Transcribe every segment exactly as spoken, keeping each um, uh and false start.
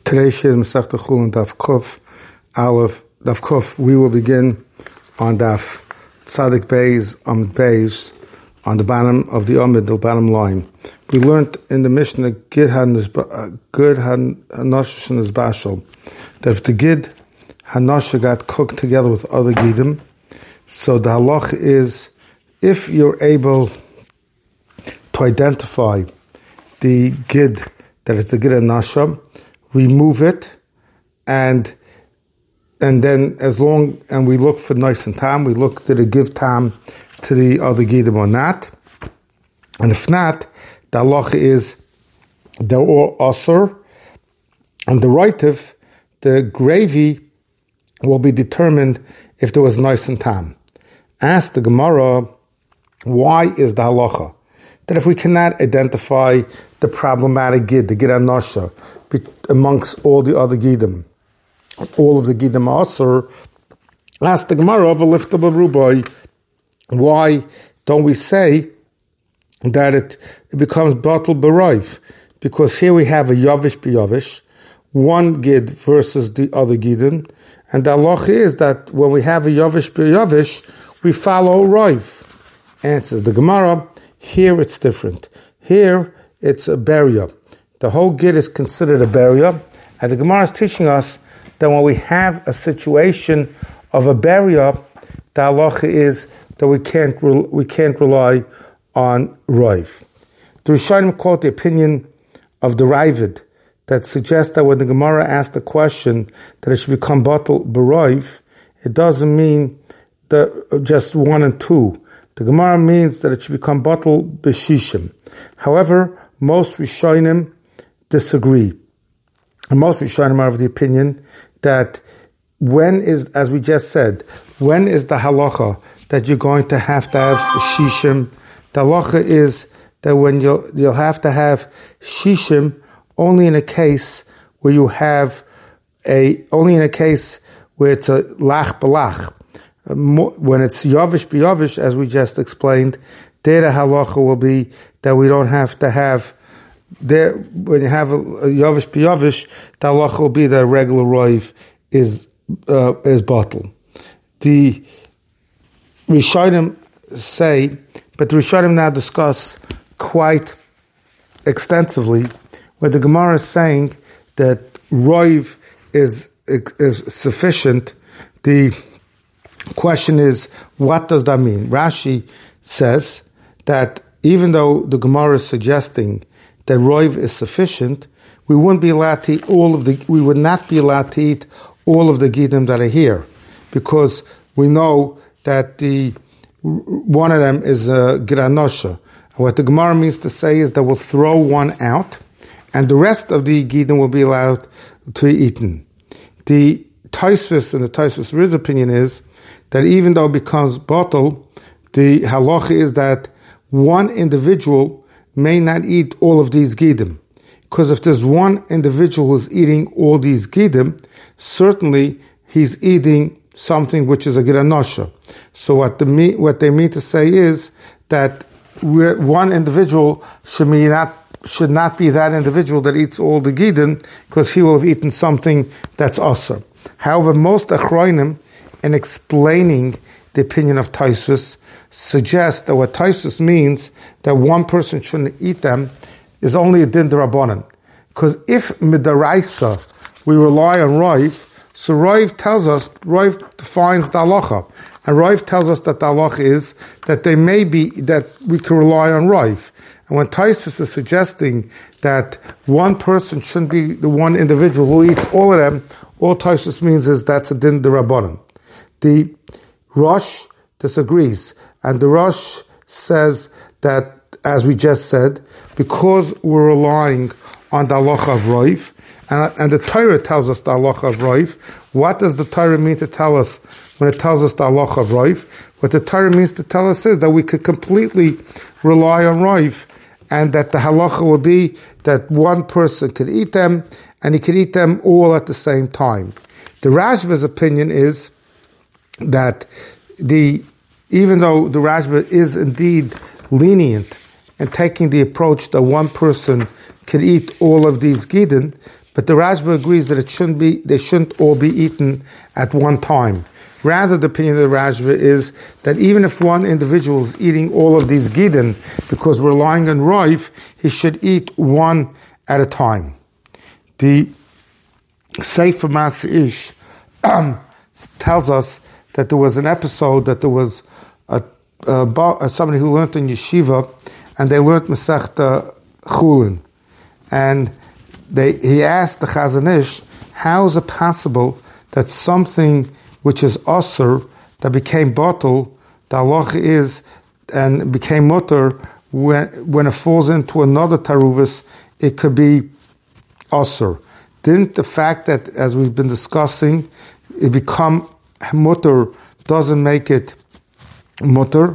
Today's Shir Masechta Chulin Daf Kuf Aleph Daf Kuf. We will begin on Daf Tzadik Beis Amud Beis on the bottom of the Amud, the bottom line. We learned in the Mishnah Gid Good Hanosha is Bashal that if the Gid Hanosha got cooked together with other Gidim, so the halach is if you're able to identify the Gid that is the Gid Hanosha, remove it, and and then as long, and we look for nice and tam, we look, did it give tam to the other gidim or not? And if not, the halacha is they're all asur, and the rightive, the gravy will be determined if there was nice and tam. Ask the Gemara, why is the halacha that if we cannot identify the problematic gid, the gid hanosha, amongst all the other gidim, all of the gidim asur, ask the Gemara of a lift of a rubai, why don't we say that it, it becomes batal b'roiv? Because here we have a yavish b'yavish, one gid versus the other gidim, and the halacha is that when we have a yavish b'yavish, we follow roiv. Answers the Gemara, here it's different. Here it's a beria. The whole gid is considered a beria, and the Gemara is teaching us that when we have a situation of a beria, the halacha is that we can't we can't rely on roiv. The Rishonim quote the opinion of the Ravid that suggests that when the Gemara asked the question that it should become batal b'roiv, it doesn't mean that just one and two. The Gemara means that it should become batal b'shishim. However, most Rishonim disagree. And most Rishonim are of the opinion that when is, as we just said, when is the halacha that you're going to have to have shishim? The halacha is that when you'll, you'll have to have shishim only in a case where you have a, only in a case where it's a lach b'lach. When it's yavish b'yavish, as we just explained, there the halacha will be that we don't have to have there. When you have a, a yavish b'yavish, the halacha will be that regular roiv is uh, is batal. The Rishonim say, but the Rishonim now discuss quite extensively where the Gemara is saying that roiv is is sufficient. The question is, what does that mean? Rashi says that even though the Gemara is suggesting that roiv is sufficient, we wouldn't be allowed to eat all of the. We would not be allowed to eat all of the gidim that are here, because we know that the one of them is a gid hanosha. What the Gemara means to say is that we'll throw one out, and the rest of the gidim will be allowed to be eaten. The Tosfos and the Tosfos Riz's opinion is that even though it becomes batal, the halacha is that one individual may not eat all of these gidim. Because if there's one individual who's eating all these gidim, certainly he's eating something which is a gid hanosha. So what the what they mean to say is that we're, one individual should not should not be that individual that eats all the gidim, because he will have eaten something that's asur. However, most achronim, in explaining the opinion of Tosfos, suggest that what Tosfos means that one person shouldn't eat them is only a din d'Rabbanan. Because if midaraisa we rely on roiv, so roiv tells us, roiv defines the halacha, and roiv tells us that the halacha is that they may be, that we can rely on roiv. And when Tosfos is suggesting that one person shouldn't be the one individual who eats all of them, all Tosfos means is that's a din d'Rabbanan. The Rosh disagrees, and the Rosh says that, as we just said, because we're relying on the halacha of roiv, and, and the Torah tells us the halacha of roiv, what does the Torah mean to tell us when it tells us the halacha of roiv? What the Torah means to tell us is that we could completely rely on roiv, and that the halacha would be that one person could eat them, and he could eat them all at the same time. The Rashba's opinion is that the even though the Rashba is indeed lenient and taking the approach that one person can eat all of these gidin, But the Rashba agrees that it shouldn't be, they shouldn't all be eaten at one time. Rather, the opinion of the Rashba is that even if one individual is eating all of these gidin, because we're relying on roif, he should eat one at a time. The Sefer Mas Ish um, tells us that there was an episode that there was a, a, somebody who learned in yeshiva, and they learned Masechta Chulin, and they he asked the Chazon Ish, how is it possible that something which is osur that became bottle, the halacha is and became mutter, when when it falls into another taruvis, it could be osur. Didn't the fact that, as we've been discussing, it become mutter doesn't make it mutter?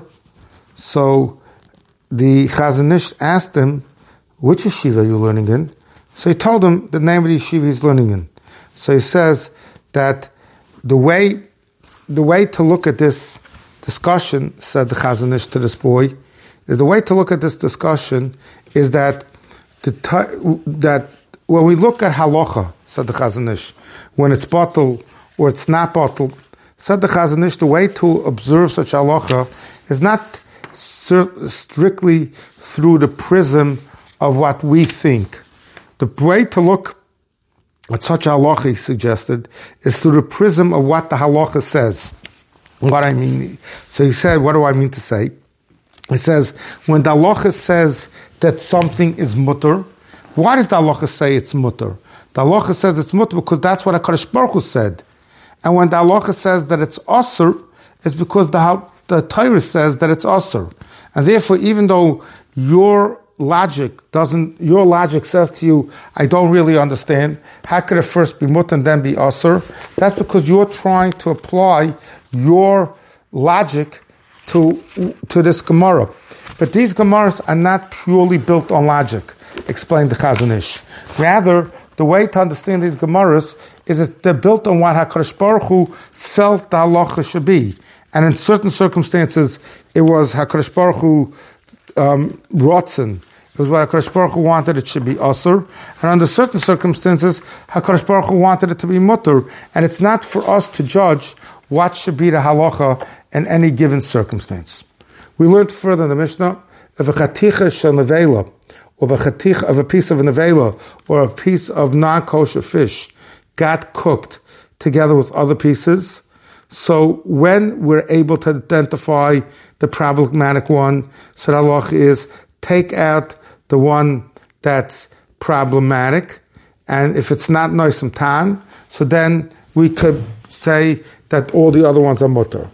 So the Chazon Ish asked him, which yeshiva are you learning in? So he told him the name of the yeshiva he's learning in. So he says that the way the way to look at this discussion, said the Chazon Ish to this boy, is the way to look at this discussion is that the that when we look at halacha, said the Chazon Ish, when it's bottled or it's not bottled, said the Chazon Ish, the way to observe such halacha is not strictly through the prism of what we think. The way to look at such halacha, he suggested, is through the prism of what the halacha says. What I mean, so he said, what do I mean to say? He says, when the halacha says that something is mutter, why does the halacha say it's mutter? The halacha says it's mutter because that's what HaKadosh Baruch Hu said. And when the halacha says that it's osur, it's because the, the Torah says that it's osur. And therefore, even though your logic doesn't, your logic says to you, I don't really understand, how could it first be mutter and then be osur? That's because you're trying to apply your logic to, to this Gemara. But these Gemaras are not purely built on logic, explained the Chazon Ish. Rather, the way to understand these Gemaras is that they're built on what HaKadosh Baruch Hu felt the halacha should be. And in certain circumstances, it was HaKadosh Baruch Hu um, rotzen. It was what HaKadosh Baruch Hu wanted it should be asur. And under certain circumstances, HaKadosh Baruch Hu wanted it to be mutter. And it's not for us to judge what should be the halacha in any given circumstance. We learned further in the Mishnah, if a chaticha shel nevela, or a chaticha of a piece of a nevela, or a piece of non-kosher fish, got cooked together with other pieces. So when we're able to identify the problematic one, so the halacha is take out the one that's problematic, and if it's not noisem tan, so then we could say that all the other ones are mutter.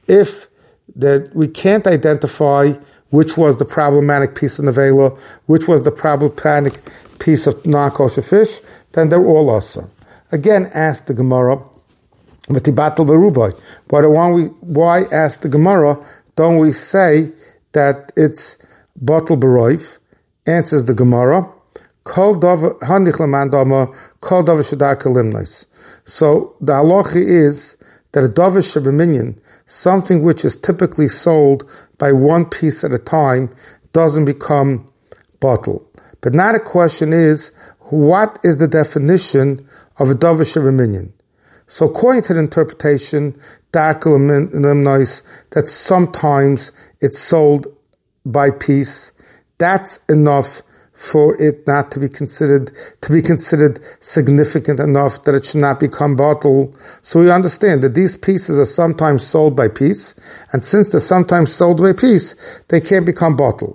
If that we can't identify which was the problematic piece of nevela, which was the problematic piece of non-kosher fish, then they're all asur. Again, ask the Gemara, Metibatel v'rubai. Why don't we? Why ask the Gemara? Don't we say that it's batel b'roif? Answers the Gemara, Kol davar hanich leman dama, kol davar shadar kalimnais. So the halacha is that a davar shebeminyan, something which is typically sold by one piece at a time, doesn't become batel. But now the question is, what is the definition of a davar shebeminyan? So according to the interpretation, that sometimes it's sold by piece, that's enough for it not to be considered to be considered significant enough that it should not become batel. So we understand that these pieces are sometimes sold by piece, and since they're sometimes sold by piece, they can't become batel.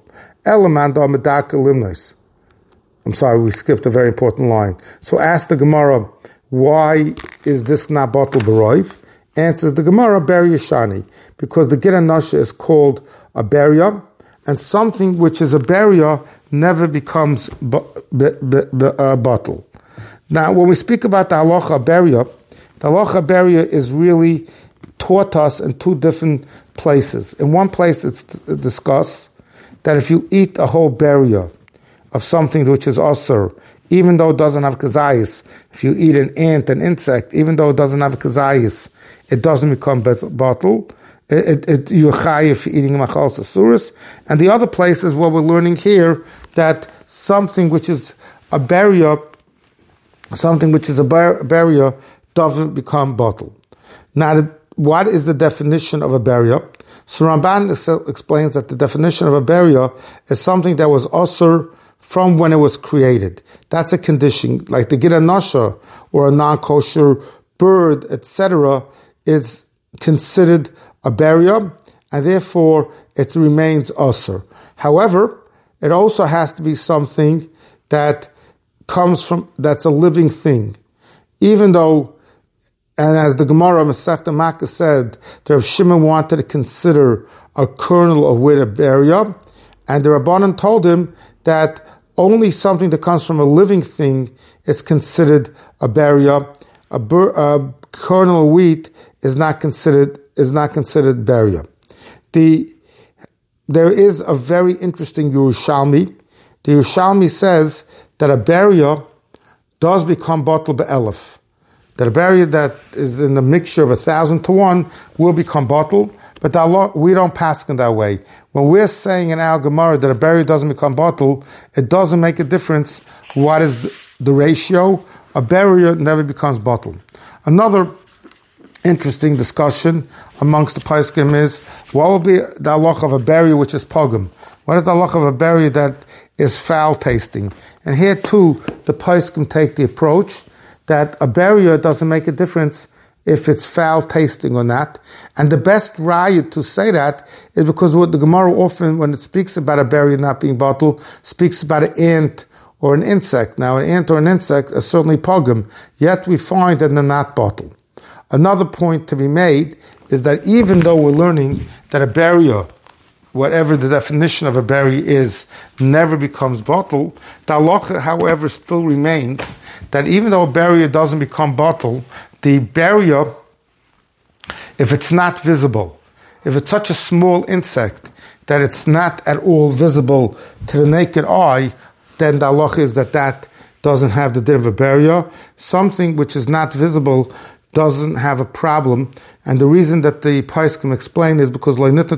I'm sorry, we skipped a very important line. So ask the Gemara, why is this not batel b'roif? Answers the Gemara, beria shani, because the Gid Nasha is called a beria, and something which is a beria never becomes b- b- b- b- uh, batel. Now, when we speak about the halacha beria, the halacha beria is really taught us in two different places. In one place, it's discussed that if you eat a whole beria of something which is asur, even though it doesn't have kazayis, if you eat an ant, an insect, even though it doesn't have kazayis, it doesn't become batel. It, it, you're chayiv eating machal asuris. And the other place is what we're learning here, that something which is a beria something which is a bar- barrier doesn't become bottle. Now, the, what is the definition of a barrier? So Ramban explains that the definition of a barrier is something that was usher from when it was created. That's a condition, like the Gida Nasha or a non-kosher bird, et cetera, is considered a barrier, and therefore it remains usher. However, it also has to be something that comes from, that's a living thing. Even though, and as the Gemara Masechta Makkah said, the Rav Shimon wanted to consider a kernel of wheat a barrier, and the Rabbanan told him that only something that comes from a living thing is considered a barrier. A, bur, a kernel of wheat is not considered is not considered barrier. The there is a very interesting Yerushalmi. The Yerushalmi says that a barrier does become bottle be'elef. That a barrier that is in the mixture of a thousand to one will become bottle, but the, we don't pass in that way. When we're saying in our Gemara that a barrier doesn't become bottle, it doesn't make a difference what is the, the ratio. A barrier never becomes bottle. Another interesting discussion amongst the Paiskim is, what will be the halacha of a barrier which is pogum? What is the halacha of a barrier that is foul tasting? And here too, the Paiskim take the approach that a barrier doesn't make a difference if it's foul tasting or not. And the best raya to say that is because what the Gemara often, when it speaks about a barrier not being bottled, speaks about an ant or an insect. Now, an ant or an insect is certainly pogum, yet we find that they're not bottled. Another point to be made is that even though we're learning that a barrier, whatever the definition of a barrier is, never becomes bottled, the halacha, however, still remains that even though a barrier doesn't become bottled, the barrier, if it's not visible, if it's such a small insect that it's not at all visible to the naked eye, then the halacha is that that doesn't have the din of a barrier. Something which is not visible doesn't have a problem. And the reason that the Paiskim explain is because the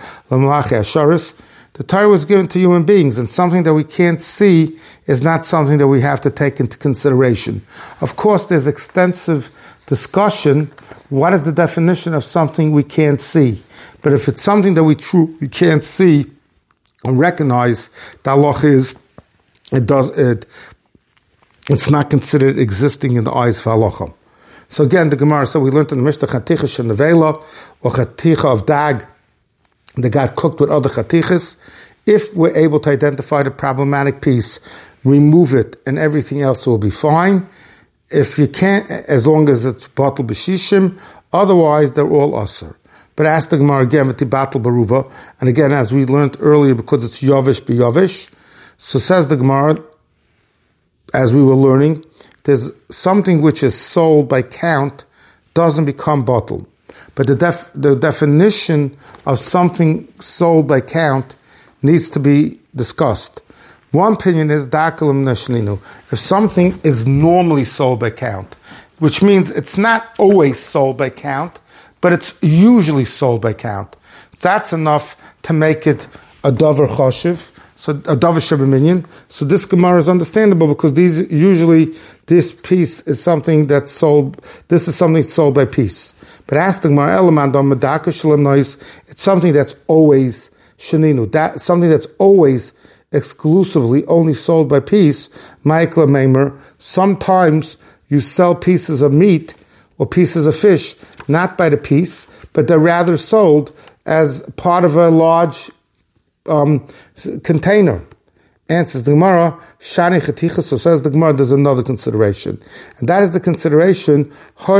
Torah was given to human beings, and something that we can't see is not something that we have to take into consideration. Of course, there's extensive discussion, what is the definition of something we can't see? But if it's something that we truly can't see and recognize, the halacha is, it does, it, it's not considered existing in the eyes of halacha. So again, the Gemara, so we learned in the Mishnah, chaticha shenevela, or chaticha of dag, that got cooked with other chatichas. If we're able to identify the problematic piece, remove it, and everything else will be fine. If you can't, as long as it's batal b'shishim, otherwise they're all asur. But ask the Gemara again with the batal baruva, and again, as we learned earlier, because it's yavish b'yavish, so says the Gemara, as we were learning, there's something which is sold by count doesn't become bottled. But the def, the definition of something sold by count needs to be discussed. One opinion is darkalim nashlinu. If something is normally sold by count, which means it's not always sold by count, but it's usually sold by count, that's enough to make it a davar choshev, so a davar shebeminyan. So this Gemara is understandable because these usually this piece is something that's sold. This is something sold by piece. But ask the Gemara, it's something that's always sheninu. That something that's always exclusively only sold by piece. Michael Maimer. Sometimes you sell pieces of meat or pieces of fish not by the piece, but they're rather sold as part of a large um, container. Answers the Gemara, Shani Chaticha, so says the Gemara, there's another consideration. And that is the consideration,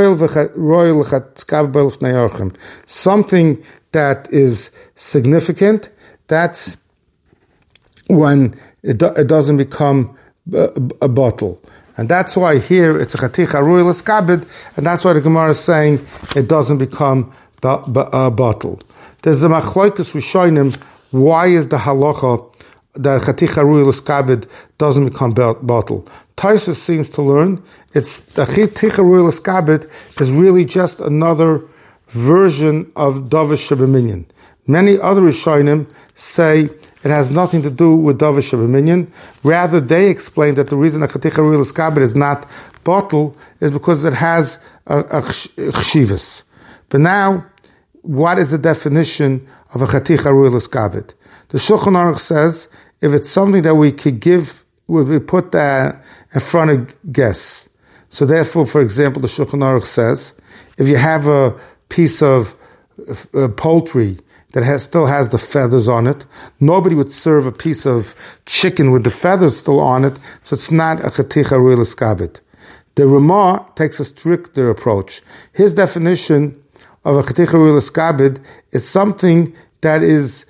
something that is significant, that's when it, do, it doesn't become a, a bottle. And that's why here it's a Chaticha Royal Eskabed, and that's why the Gemara is saying it doesn't become a bottle. There's a Machloikus Rishonim, why is the halacha that chaticha ruilas kabed doesn't become bottle? Taisus seems to learn it's the chaticha ruilas kabed is really just another version of davar shebeminyan, Many other Rishonim say it has nothing to do with Davar Shebeminyan. Rather, they explain that the reason a Chaticha Ruya L'Skabed is not bottle is because it has a, a chshivas. But now, what is the definition of a Chaticha Ruya L'Skabed? The Shulchan Aruch says, if it's something that we could give, we put that in front of guests. So therefore, for example, the Shulchan Aruch says, if you have a piece of uh, poultry that has, still has the feathers on it, nobody would serve a piece of chicken with the feathers still on it, so it's not a Chaticha Ruya L'Skabed. The Ramah takes a stricter approach. His definition of a Chaticha Ruya L'Skabed is something that is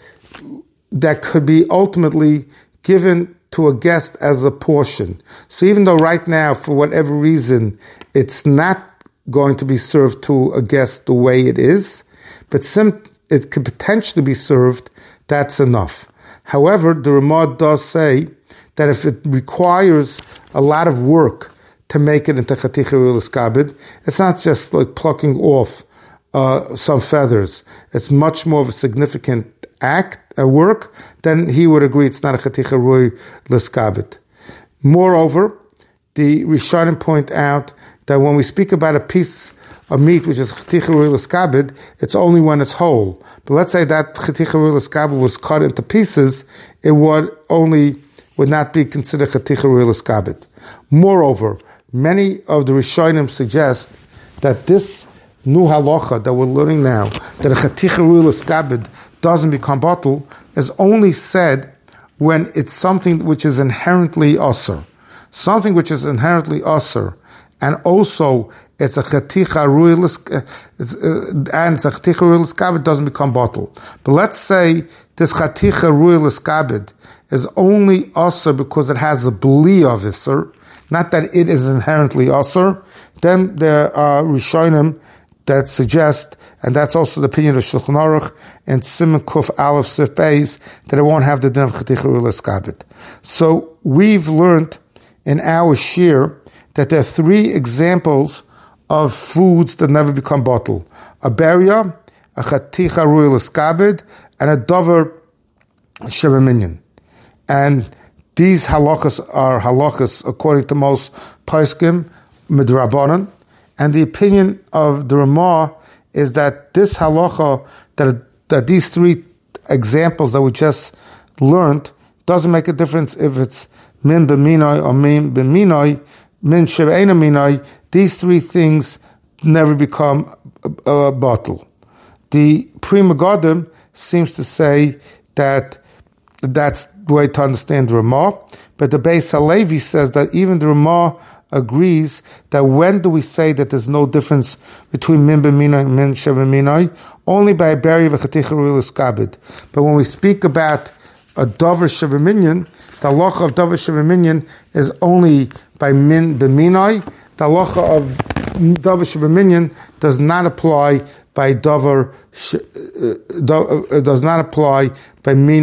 that could be ultimately given to a guest as a portion. So even though right now, for whatever reason, it's not going to be served to a guest the way it is, but sim- it could potentially be served, that's enough. However, the Ramah does say that if it requires a lot of work to make it into Chaticha Ruya L'Skabed, it's not just like plucking off uh, some feathers. It's much more of a significant act, a work, then he would agree it's not a Chaticha Ruya L'Skabed. Moreover, the Rishonim point out that when we speak about a piece of meat which is Chaticha Ruya L'Skabed, it's only when it's whole. But let's say that Chaticha Ruya L'Skabed was cut into pieces, it would only would not be considered Chaticha Ruya L'Skabed. Moreover, many of the Rishonim suggest that this new halacha that we're learning now, that a Chaticha Ruya L'Skabed doesn't become bottle, is only said when it's something which is inherently asur. Something which is inherently asur, and also it's a Chaticha Ruya L'Skabed, and it's a Chaticha Ruya L'Skabed, doesn't become bottle. But let's say this Chaticha Ruya L'Skabed is only asur because it has a bli of isur, not that it is inherently asur, then there are Rishonim that suggest, and that's also the opinion of Shulchan Aruch and Siman Kuf Aleph Sif Beis, that it won't have the din of Chaticha Ruya L'Skabed. So we've learned in our shir that there are three examples of foods that never become bottle: a beria, a Chaticha Ruya L'Skabed, and a Davar Shebeminyan. And these halachas are halachas according to most poskim midrabanan. And the opinion of the Ramah is that this halacha, that, that these three examples that we just learned, doesn't make a difference if it's min b'minoi or min b'minoi, min shebe'ena minoi. These three things never become a, a bottle. The Pri Megadim seems to say that that's the way to understand the Ramah, but the Beis Halevi says that even the Ramah agrees that when do we say that there's no difference between min b'minoi and min shebeminoi? Only by a beria of a Chaticha Ruya L'Skabed. But when we speak about a Davar Shebeminyan, the halacha of Davar Shebeminyan is only by min b'minoi. The halacha of Davar Shebeminyan does not apply by Davar, uh, does not apply by min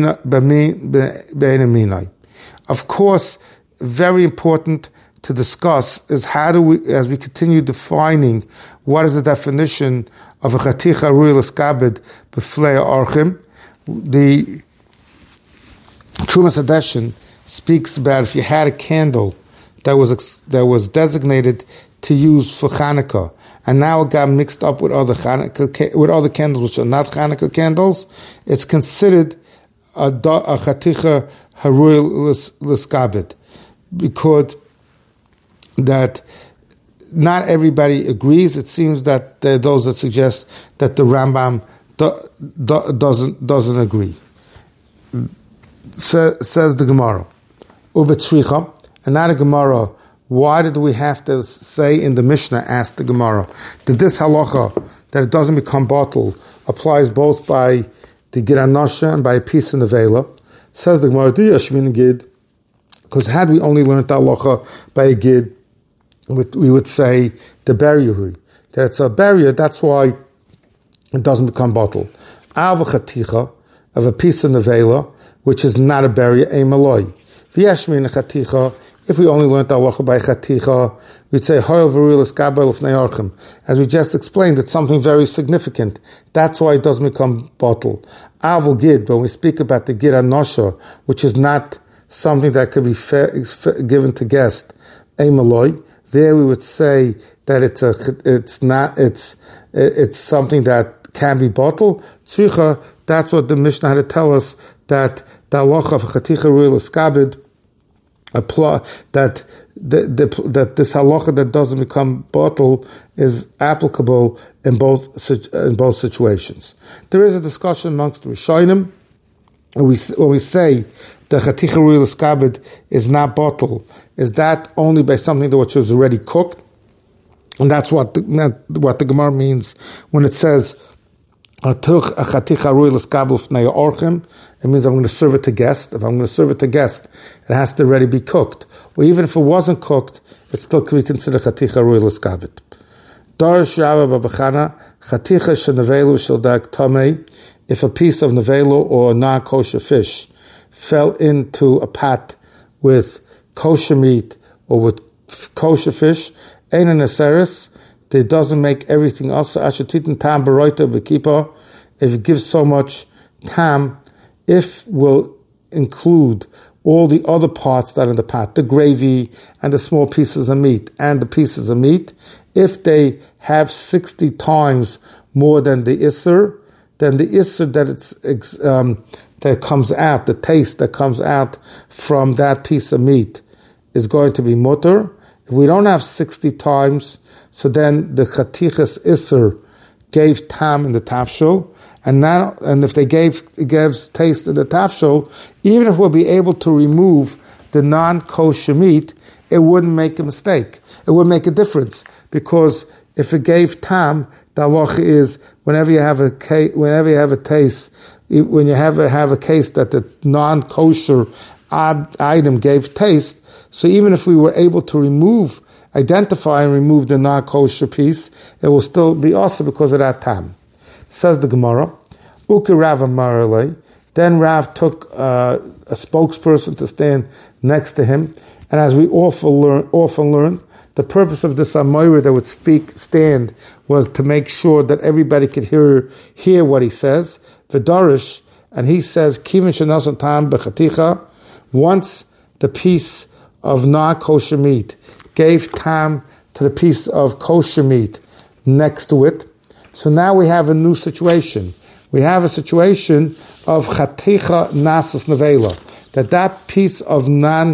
b'minoi. Of course, very important to discuss is how do we, as we continue defining what is the definition of a Chaticha Ruya L'Skabed b'flei orchim. The Trumas Hadeshin speaks about if you had a candle that was that was designated to use for Hanukkah, and now it got mixed up with other Hanukkah, with other candles which are not Hanukkah candles, it's considered a, a Chaticha Ruya L'Skabed, because that not everybody agrees. It seems that there are those that suggest that the Rambam do, do, doesn't doesn't agree. Sa, says the Gemara, Ubetzricha, and not a Gemara. Why did we have to say in the Mishnah? Asked the Gemara that this halacha that it doesn't become bottle applies both by the Giranosha and by a piece in the Vela. Says the Gemara, Yashmin Gid, because had we only learned the halacha by a Gid, we would say the beria, that it's a beria, that's why it doesn't become bottle. Av chaticha, of a piece of nevela, which is not a beria, a maloi. V'yashmin chaticha, If we only learned halacha by chaticha, we'd say hoyel v'ruil eskabel l'fnei orchim. As we just explained, it's something very significant. That's why it doesn't become bottle. Avol gid, when we speak about the gid anosha, which is not something that could be fa- given to guest, emaloi, there we would say that it's a, it's not, it's, it's something that can be bottled. Tzricha, that's what the Mishnah had to tell us, that the halacha of chaticha ruil eskabed apply, that the, the, that this halacha that doesn't become bottle is applicable in both in both situations. There is a discussion amongst the Rishonim when we when we say the chaticha ruil eskabed is not bottle. Is that only by something that which was already cooked? And that's what the, what the Gemara means when it says it means I'm going to serve it to guest. If I'm going to serve it to guest, it has to already be cooked. Or even if it wasn't cooked, it still can be considered chaticha ruil eskabed. Darish Rabba Babachana chaticha shenavelu sheldak tamei. If a piece of nevelu or non-kosher fish fell into a pot with kosher meat or with kosher fish, ein an aseris, it doesn't make everything else. Ashatitin tam baroita b'kipa. If it gives so much tam, if will include all the other parts that are in the pot, the gravy and the small pieces of meat and the pieces of meat, if they have sixty times more than the isser, then the isser that it's um, that comes out, the taste that comes out from that piece of meat is going to be mutter. If we don't have sixty times, so then the chatichas isser gave tam in the tafshul, and now, and if they gave it gives taste in the tafshul, even if we'll be able to remove the non-kosher meat, it wouldn't make a mistake. It would make a difference, because if it gave tam, the halacha is whenever you have a case, whenever you have a taste, when you have a, have a case that the non-kosher item gave taste, so even if we were able to remove, identify and remove the non-kosher piece, it will still be also because of that tam. Says the Gemara, Uki Rav Amarale. Then Rav took uh, a spokesperson to stand next to him, and as we often learn, often learn, the purpose of this Amoira that would speak, stand, was to make sure that everybody could hear hear what he says. V'darish, and he says, Kivin shenasan tam b'chaticha. Once the piece of non-kosher meat gave tam to the piece of kosher meat next to it, so now we have a new situation. We have a situation of chaticha nasas nevela, that that piece of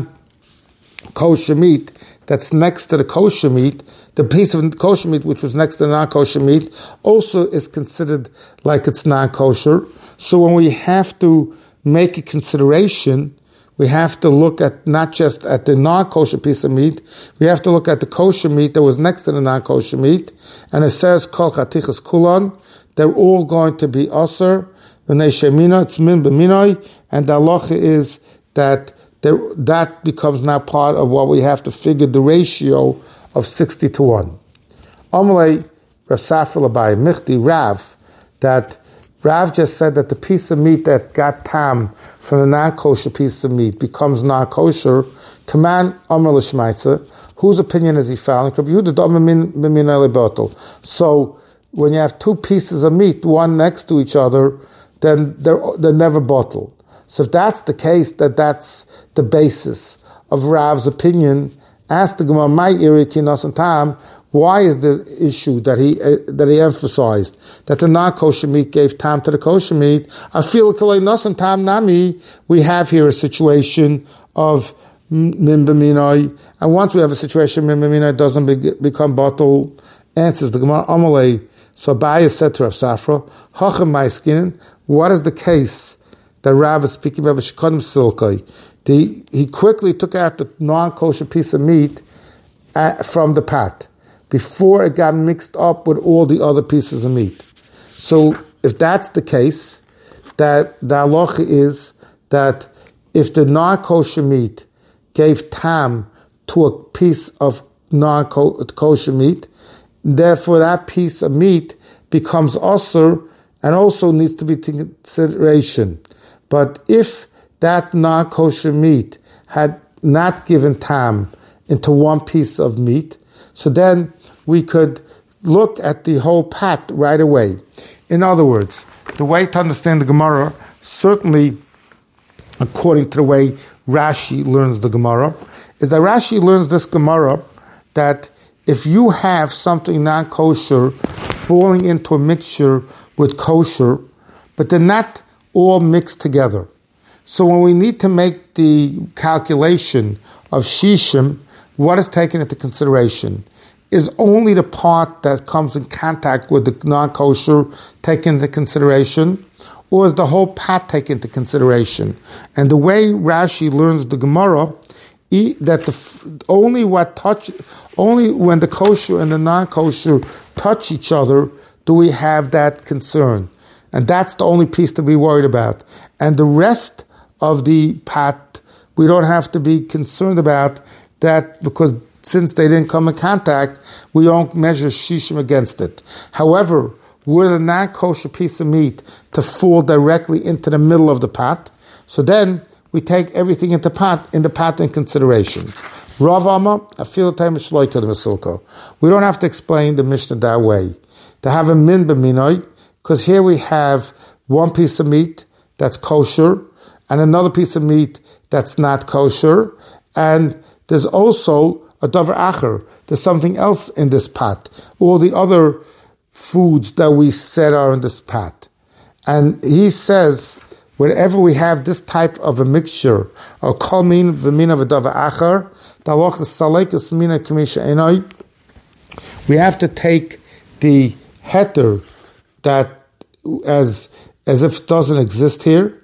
non-kosher meat that's next to the kosher meat, the piece of kosher meat which was next to the non-kosher meat, also is considered like it's non-kosher. So when we have to make a consideration, we have to look at not just at the non-kosher piece of meat, we have to look at the kosher meat that was next to the non-kosher meat, and it says kol chatichas kulon, they're all going to be aser, v'nei shemina, it's min b'minoi, and the halacha is that there, that becomes now part of what we have to figure the ratio of sixty to one. Amalei Rav Safra Labai Michti Rav, that Rav just said that the piece of meat that got tam from the non-kosher piece of meat becomes non-kosher. Command Amar L'Shmaitzer, whose opinion is he found? So when you have two pieces of meat, one next to each other, then they're they're never bottled. So if that's the case, that that's the basis of Rav's opinion, ask the Gemara, my irikinos and tam, why is the issue that he uh, that he emphasized that the non-kosher meat gave tam to the kosher meat? I feel nos and tam nami. We have here a situation of min b'minoi, and once we have a situation min b'minoi doesn't be, become bottle. Answers the Gemara Amalei. So Abaye said to Rav Safra, Hachem ma'iskin. What is the case that Rav is speaking about? Shekadim silkai. He quickly took out the non-kosher piece of meat at, from the pot before it got mixed up with all the other pieces of meat. So if that's the case, that the halacha is that if the non-kosher meat gave tam to a piece of non-kosher meat, therefore that piece of meat becomes asur and also needs to be taken into consideration. But if that non-kosher meat had not given tam into one piece of meat, so then we could look at the whole pat right away. In other words, the way to understand the Gemara, certainly according to the way Rashi learns the Gemara, is that Rashi learns this Gemara that if you have something non-kosher falling into a mixture with kosher, but they're not all mixed together. So when we need to make the calculation of shishim, what is taken into consideration? Is only the part that comes in contact with the non-kosher taken into consideration, or is the whole pot taken into consideration? And the way Rashi learns the Gemara, that the only what touch, only when the kosher and the non-kosher touch each other do we have that concern, and that's the only piece to be worried about. And the rest of the pot, we don't have to be concerned about that, because since they didn't come in contact, we don't measure shishim against it. However, were a non-kosher piece of meat to fall directly into the middle of the pot, so then we take everything into pot in the pot in consideration. Rav Amma, afil time shloika the mesilko. We don't have to explain the Mishnah that way. To have a min b'minoi, because here we have one piece of meat that's kosher and another piece of meat that's not kosher, and there's also a davar acher. There's something else in this pot. All the other foods that we said are in this pot. And he says, whenever we have this type of a mixture, or kol min v'min of a davar acher, we have to take the heter that as as if it doesn't exist here,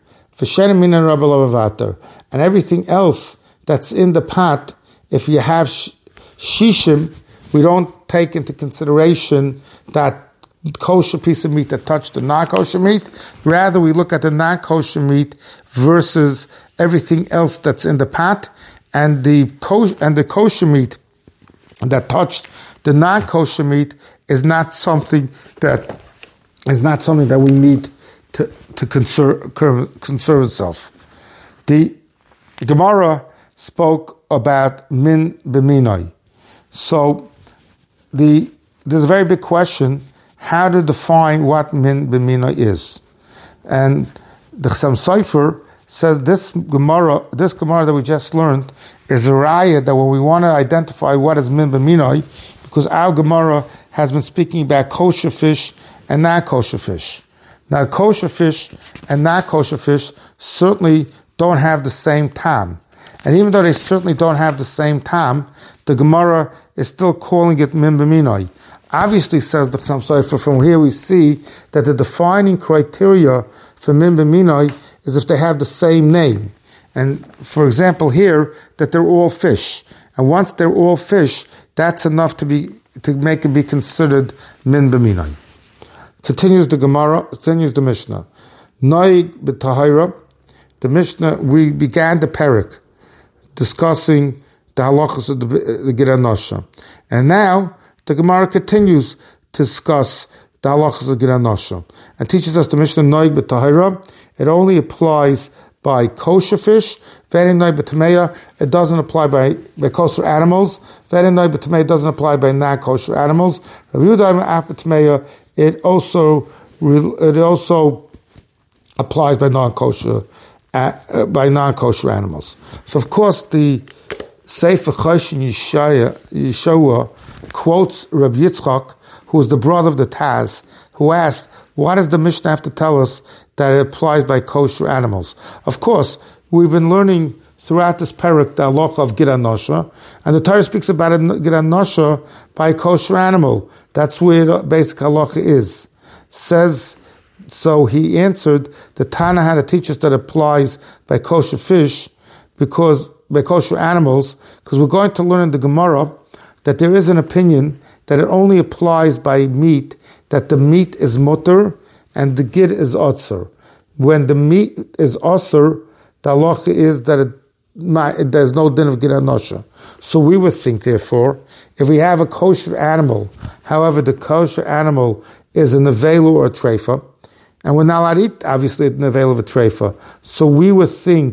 and everything else that's in the pot, if you have shishim, we don't take into consideration that kosher piece of meat that touched the non-kosher meat. Rather, we look at the non-kosher meat versus everything else that's in the pot, and the kosher, and the kosher meat that touched the non-kosher meat is not something that is not something that we need to to conserve conserve itself. The Gemara spoke about min b'minoi. So the there's a very big question how to define what min b'minoi is. And the Chassam Sofer says this Gemara, this Gemara that we just learned is a raya that when we want to identify what is min b'minoi, because our Gemara has been speaking about kosher fish and not kosher fish. Now, kosher fish and not kosher fish certainly don't have the same tam. And even though they certainly don't have the same tam, the Gemara is still calling it min b'minoi. Obviously, says the Chassam Sofer, from here we see that the defining criteria for min b'minoi is if they have the same name. And for example here, that they're all fish. And once they're all fish, that's enough to be to make it be considered min b'minoi. Continues the Gemara, continues the Mishnah. Noig b'tahira, the Mishnah, we began the parak discussing the halachas of the, the Gid HaNosha. And now the Gemara continues to discuss the halachas of the Gid HaNosha and teaches us the Mishnah Noig b'tahira. It only applies by kosher fish. Very noig b'tameya, it doesn't apply by, by kosher animals. Very noig b'tameya, it doesn't apply by non-kosher animals. Rabbi Yehuda af b'tameya, it also it also applies by non-kosher uh, by non-kosher animals. So of course the Sefer Choshen Yeshua quotes Rabbi Yitzchak, who is the brother of the Taz, who asked, "Why does the Mishnah have to tell us that it applies by kosher animals?" Of course, we've been learning throughout this parak the halacha of Gid HaNosha, and the Torah speaks about it, Gid HaNosha by a kosher animal. That's where the basic halacha is. Says, so he answered, the Tana had to teach us that it applies by kosher fish, because by kosher animals, because we're going to learn in the Gemara that there is an opinion that it only applies by meat, that the meat is mutter and the gid is otzer. When the meat is otzer, the halacha is that it there's no din of Gid HaNosha. So we would think, therefore, if we have a kosher animal, however, the kosher animal is a nevelu or a treifa, and we're not allowed to eat, obviously, a nevelu of a treifa, so we would think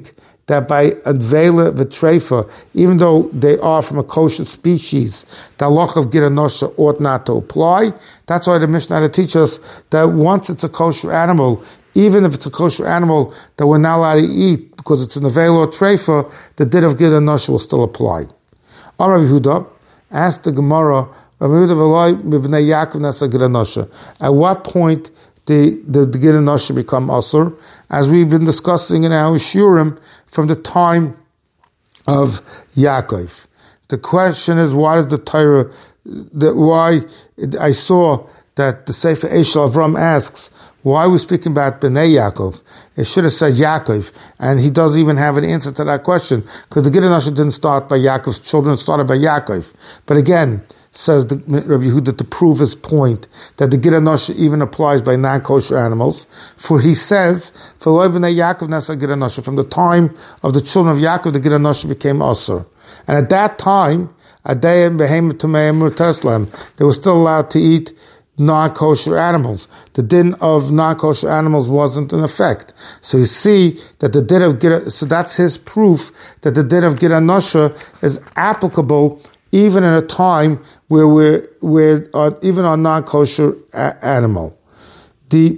that by Advela V'Treifa, even though they are from a kosher species, the halacha of Gid Anosha ought not to apply. That's why the Mishnah teaches us that once it's a kosher animal, even if it's a kosher animal that we're not allowed to eat because it's an Avela or Treifa, the din of Gid Anosha will still apply. Amar Rabbi Yehuda asked the Gemara, Rabbi Yehuda Mibnei Yaakov Nasa Gid Anosha. At what point the the, the Gid Anosha become asur? As we've been discussing in our Shurim from the time of Yaakov. The question is, why does the Torah? The, why I saw that the Sefer Eshel Avram asks, why are we speaking about Bnei Yaakov? It should have said Yaakov, and he doesn't even have an answer to that question, because the Gid Anosha didn't start by Yaakov's children, it started by Yaakov. But again, says the, Rabbi Yehuda to prove his point, that the Gid Anosha even applies by non-kosher animals, for he says, for Lo Bnei Yaakov Nasa Gid Anosha, from the time of the children of Yaakov, the Gid Anosha became Asur. And at that time, Adayim Behem Tumeim Murtaslam, they were still allowed to eat non-kosher animals. The din of non-kosher animals wasn't in effect. So you see that the din of Gid, so that's his proof that the din of Gid Anosha is applicable even in a time where we're, we're uh, even on non-kosher a- animal. The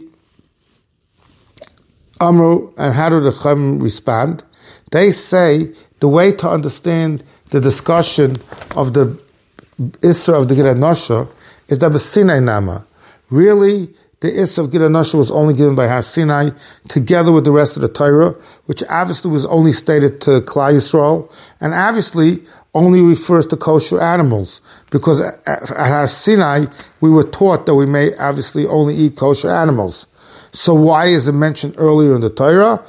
Amru, and how do the Chum respond? They say the way to understand the discussion of the Isra of the Gid Anosha is that Sinai Nama. Really, the Isra of Gid Anosha was only given by Har Sinai, together with the rest of the Torah, which obviously was only stated to Klal Yisrael, and obviously only refers to kosher animals, because at, at Har Sinai, we were taught that we may obviously only eat kosher animals. So why is it mentioned earlier in the Torah?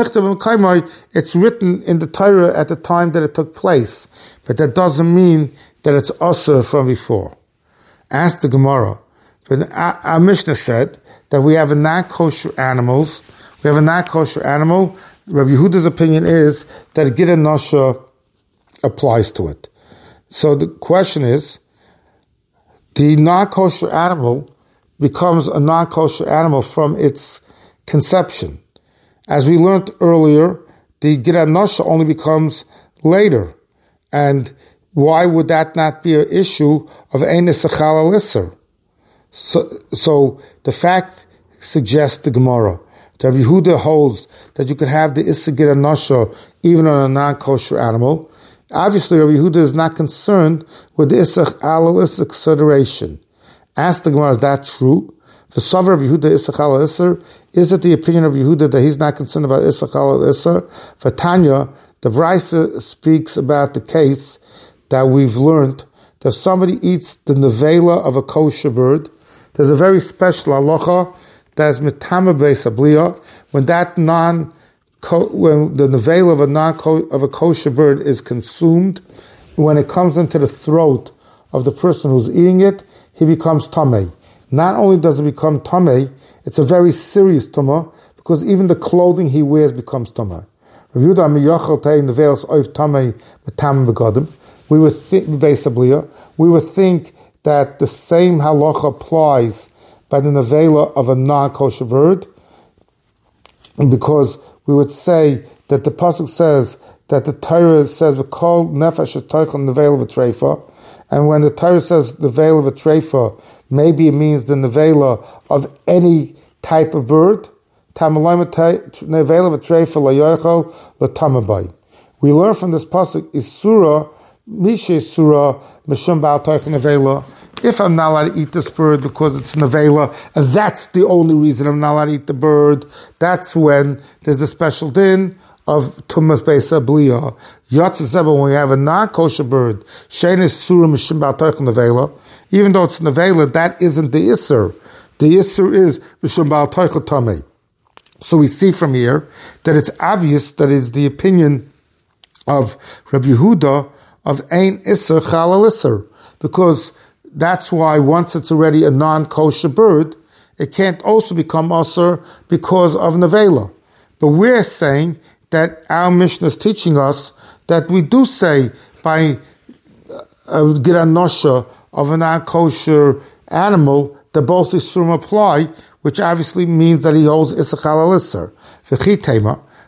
It's written in the Torah at the time that it took place, but that doesn't mean that it's also from before. Ask the Gemara. But our, our Mishnah said that we have a non-kosher animals. We have a non-kosher animal. Rabbi Yehuda's opinion is that Gid Anosha applies to it. So the question is, the non-kosher animal becomes a non-kosher animal from its conception. As we learned earlier, the Gid Anosha only becomes later. And why would that not be an issue of Ein Isachal Alisser? So, so the fact suggests the Gemara that Rabbi Yehuda holds that you could have the Issa Gid Anosha even on a non-kosher animal. Obviously, Rabbi Yehuda is not concerned with the Isach Al Alisser consideration. Ask the Gemara, is that true? For Savar Rabbi Yehuda Isach Al Alisser, is it the opinion of Yehuda that he's not concerned about Isach Al Alisser? For Tanya, the Brisa speaks about the case that we've learned that if somebody eats the nevela of a kosher bird, there's a very special halacha that's mitama beis abliya, when that non when the nevela of a non of a kosher bird is consumed, when it comes into the throat of the person who's eating it, he becomes tamei. Not only does it become tamei, it's a very serious tumah, because even the clothing he wears becomes tamei. We would think, basically, we would think that the same halacha applies by the nevela of a non-kosher bird, because we would say that the pasuk says that the Torah says v'kol nefesh etoichel nevela v'treifa, and when the Torah says nevela v'treifa, maybe it means the nevela of any type of bird. We learn from this pasuk isura mishe surah mishum ba'al toichen nevela. If I'm not allowed to eat this bird because it's nevela, and that's the only reason I'm not allowed to eat the bird, that's when there's the special din of tumas beis abliya. Yatzeh, when we have a non-kosher bird, shein is surah mishum ba'al toichen nevela, even though it's nevela, that isn't the isser. The isser is mishum ba'al toichen tamei. So we see from here that it's obvious that it's the opinion of Rabbi Yehuda of Ein Isser Chalal Isser, because that's why once it's already a non-kosher bird, it can't also become Isser because of Nevela. But we're saying that our Mishnah is teaching us that we do say by a Gid Anosha of a non-kosher animal that both Isurim apply, which obviously means that he holds Isachal Alisser. V'chi tema,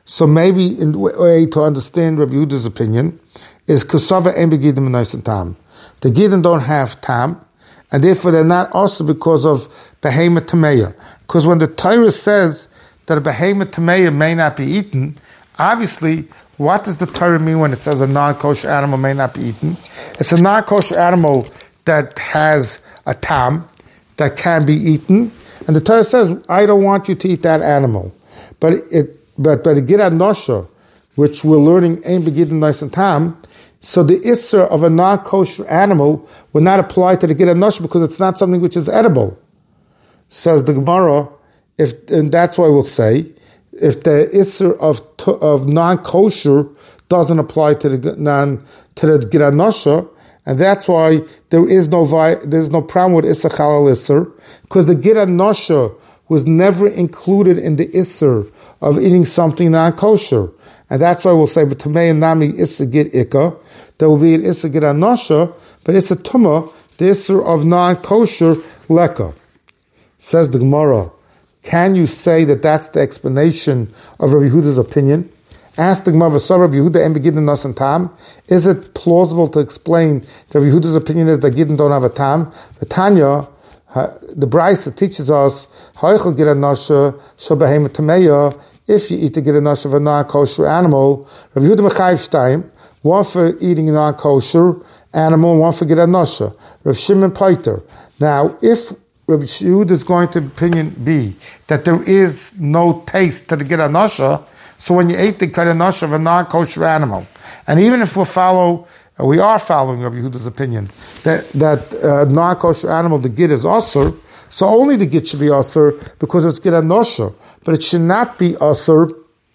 So maybe in the way to understand Rabbi Yehuda's opinion is Kusava and Begidim Nois and Tam. The Gidim don't have Tam, and therefore they're not also because of Behemoth Tameya. Because when the Torah says that a Behemoth Tameya may not be eaten, obviously, what does the Torah mean when it says a non-kosher animal may not be eaten? It's a non-kosher animal that has a Tam, that can be eaten, and the Torah says, I don't want you to eat that animal. But it But by the Gid Nosha, which we're learning Ein Begidin Nois and Tam, so the Isser of a non-kosher animal would not apply to the Gid Nosha because it's not something which is edible. Says the Gemara, if and that's why we'll say, if the Isser of of non-kosher doesn't apply to the non to the Gid Nosha, and that's why there is no there's no problem with Isser Chalal Isser, because the Gid Nosha was never included in the Isser of eating something non-kosher. And that's why we'll say, but Tamei and Nami Issa Gid Ika, there will be an Issa Gid Anosha, but Issa Tumah, the Issa of non-kosher Leka. Says the Gemara, can you say that that's the explanation of Rabbi Yehuda's opinion? Ask the Gemara, so Rabbi Yehuda and Begidin Nos and Tam, is it plausible to explain that Rabbi Yehuda's opinion is that Gidin don't have a Tam? The Tanya, the Brisa teaches us, Ha'echel Gid Anosha, Shal Behemoth Tameya, if you eat the Gid Nosha of a non-kosher animal, Rabbi Yehuda Mechayiv Shtayim, one for eating a non-kosher animal, and one for Gid Nosha. Rav Shimon Paiter. Now, if Rabbi Yehuda's going to opinion be that there is no taste to the Gid Nosha, so when you eat the Gid Nosha of a non-kosher animal, and even if we follow, we are following Rabbi Yehuda's opinion that that uh, non-kosher animal, the Gid is asur, so only the Gid should be asur because it's Gid Nosha. But it should not be asur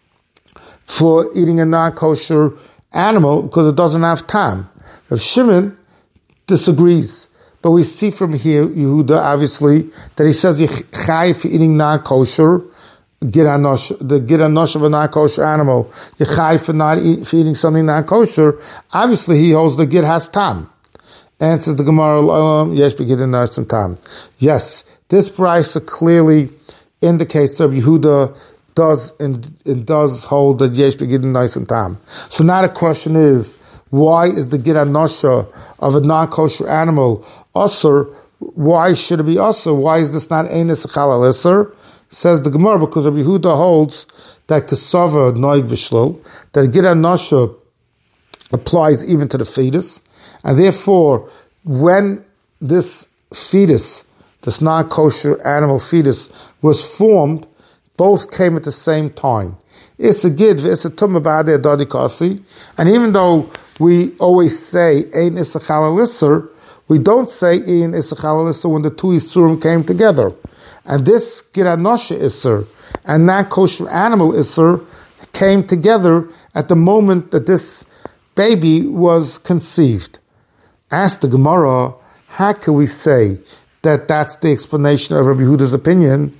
for eating a non-kosher animal because it doesn't have tam. Rav Shimon disagrees. But we see from here, Yehuda, obviously, that he says Yechai for eating non-kosher, the Gid Nosha of a non-kosher animal, Yechai for, not eat, for eating something non-kosher. Obviously, he holds the Gid has tam. Answers the Gemara, Yesh Begidin Nois and Tam. Yes, this brisa clearly indicates that Yehuda does and, and does hold that Yesh Begidin Nois and Tam. So now the question is, why is the Gid Nosha of a non-kosher animal asur? Why should it be asur? Why is this not Ein Issa Chalal Isser? Says the Gemara, because Rabbi Yehuda holds that Kesava Noig B'Shlul, that Gid Nosha applies even to the fetus, and therefore, when this fetus, this non-kosher animal fetus, was formed, both came at the same time. Issa Gid v'Issa Tumah b'Adei Adadi Kasi, and even though we always say Ein Issa Chalal Isser, we don't say Ein Issa Chalal Isser when the two Yisurim came together. And this Gid Nosha Isser and non-kosher animal Isser came together at the moment that this baby was conceived. Ask the Gemara, how can we say that that's the explanation of Rabbi Yehuda's opinion?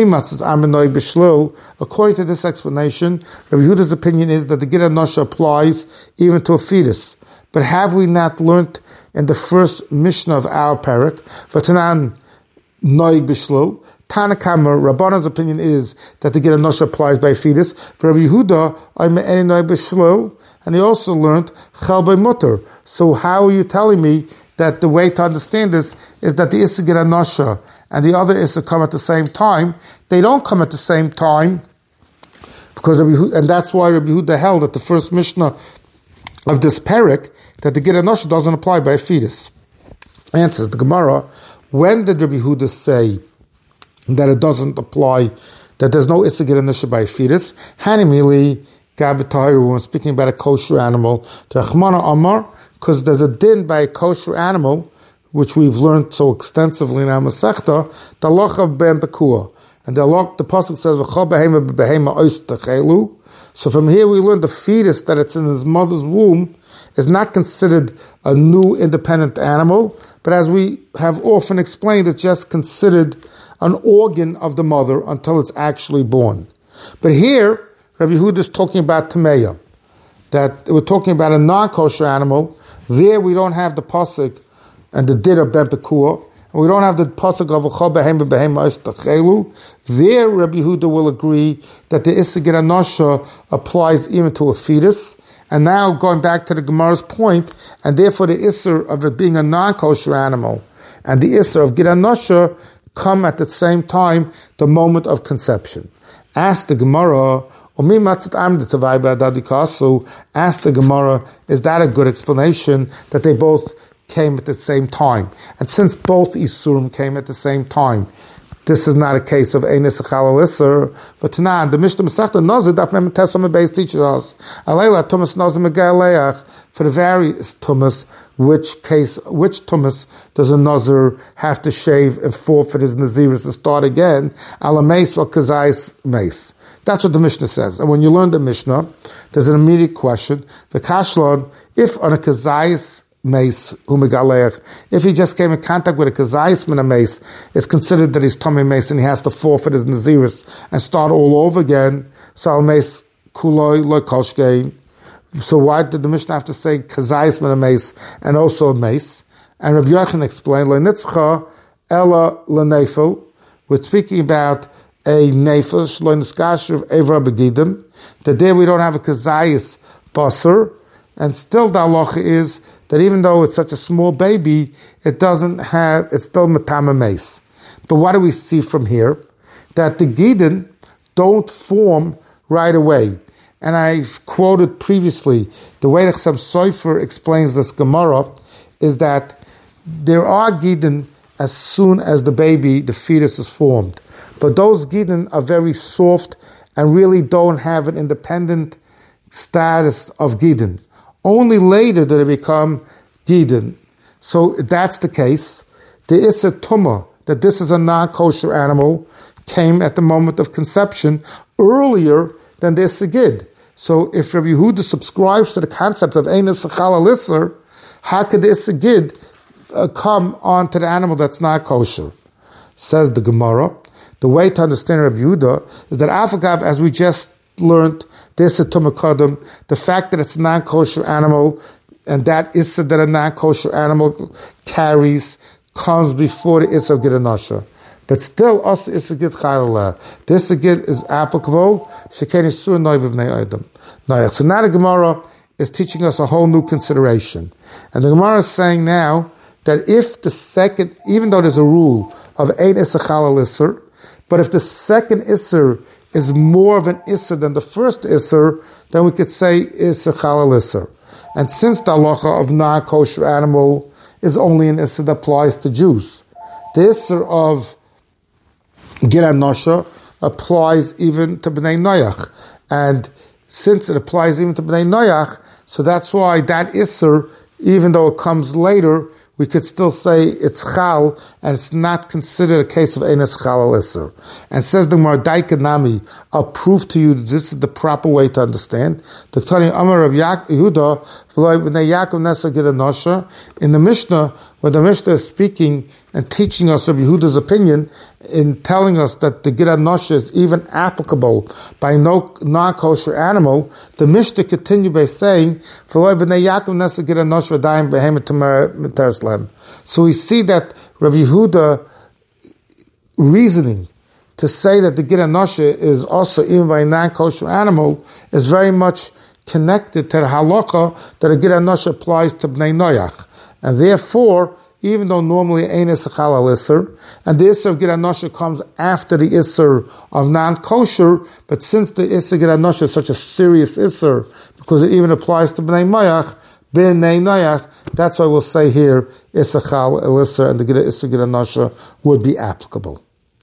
According to this explanation, Rabbi Yehuda's opinion is that the Gid Nosha applies even to a fetus. But have we not learnt in the first Mishnah of our parak, Vatanan Noig B'Shlul, Tanakama, Rabbanah's opinion is that the Gid Nosha applies by fetus. But Rabbi Yehuda, I'm Eni Noig B'Shlul, and he also learnt Chal by Mutter. So how are you telling me that the way to understand this is that the Issa Gid Nosha and the other Issa come at the same time? They don't come at the same time, because Rabbi Yehuda, and that's why Rabbi Yehuda held at the first Mishnah of this parak that the Gid Nosha doesn't apply by a fetus. Answers the Gemara, when did Rabbi Yehuda say that it doesn't apply, that there's no Issa Gid Nosha by a fetus? Hanimili Gabatahiru, when speaking about a kosher animal, the Rachmana Amar, because there's a din by a kosher animal, which we've learned so extensively in our Masechta, the loch of ben pekua. And the loch, the pasuk says, v'chol behema b'behema ois techelu. So from here we learn the fetus that it's in his mother's womb is not considered a new independent animal, but as we have often explained, it's just considered an organ of the mother until it's actually born. But here, Rabbi Yehuda is talking about Tameya, that we're talking about a non-kosher animal. There we don't have the pasuk and the din of ben pekua, and we don't have the pasuk of V'chol behem behem ma'istachelu, there Rabbi Yehuda will agree that the Issa Gid Anosha applies even to a fetus. And now going back to the Gemara's point, and therefore the Isser of it being a non-kosher animal and the Isser of Gid Anosha come at the same time, the moment of conception. Ask the Gemara, ask the Gemara, is that a good explanation that they both came at the same time? And since both Isurim came at the same time, this is not a case of Einis Echal Isser, but Tanan, the Mishnah Masechta Nazir, Daf Mem Tesam Beis teaches us, Alayla Tumas Nazir Megaleach, for the various Tumas, which case, which Tumas does a Nazir have to shave and forfeit his Naziris and start again? Ala Meis or Kazais Meis. That's what the Mishnah says. And when you learn the Mishnah, there's an immediate question. The Kashlon, if on a Kazais mace, if he just came in contact with a kazayis min a mace, it's considered that he's tummy mace and he has to forfeit his naziris and start all over again. So al mace kuloi lo koshkein. So why did the Mishnah have to say kazayis min a mace and also a mace? And Rabbi Yochanan explained lo nitzcha ella le nefel. We're speaking about a nefel lo niskasher evra begidim. That there we don't have a kazayis basar, and still the halacha is that even though it's such a small baby, it doesn't have, it's still matama mace. But what do we see from here? That the gidin don't form right away. And I've quoted previously, the way that Chassam Sofer explains this Gemara is that there are gidin as soon as the baby, the fetus is formed. But those gidin are very soft and really don't have an independent status of gidin. Only later do they become gidin. So if that's the case, the Issa Tumah, that this is a non-kosher animal, came at the moment of conception earlier than the Issa Gid. So if Rabbi Yehuda subscribes to the concept of Ein Issa Chalal Isser, how could the Issa Gid uh, come onto the animal that's not kosher? Says the Gemara, the way to understand Rabbi Yehuda is that Afagav, as we just learned, this is Tumah Kadam, the fact that it's a non-kosher animal, and that Issa that a non-kosher animal carries comes before the Issa of Gid Anosha. But still, also Issa Gid Chayla. The Issa Gid is applicable. Shekeni Sur Noi B'Bnei Adam. So now the Gemara is teaching us a whole new consideration. And the Gemara is saying now that if the second, even though there's a rule of Ein Issa Chalal Isser, but if the second Isser is more of an Isser than the first Isser, then we could say Isser Chalal Isser. And since the halacha of non-kosher animal is only an Isser that applies to Jews, the Isser of Gid Anosha applies even to Bnei Noach. And since it applies even to Bnei Noach, so that's why that Isser, even though it comes later, we could still say it's chal, and it's not considered a case of enes chal al isser. And says the Gemara, Daikanami, I'll prove to you that this is the proper way to understand. The Tani Amar of Yehuda, in the Mishnah, where the Mishnah is speaking and teaching us of Yehuda's opinion, in telling us that the Gid Anosha is even applicable by no non-kosher animal, the Mishnah continued by saying, so we see that Rabbi Yehuda reasoning to say that the Gid Anosha is also even by a non-kosher animal is very much connected to the halacha that a Gid Anosha applies to Bnei Noach. And therefore, even though normally Ein Issa Chalal Isser, and the Isser of Gid Anosha comes after the Isser of non-kosher, but since the Isser Gid Anosha is such a serious Isser, because it even applies to Bnei Noach, Bnei Noach, that's why we'll say here Issa Chalal Isser and the Isser Gid Anosha would be applicable.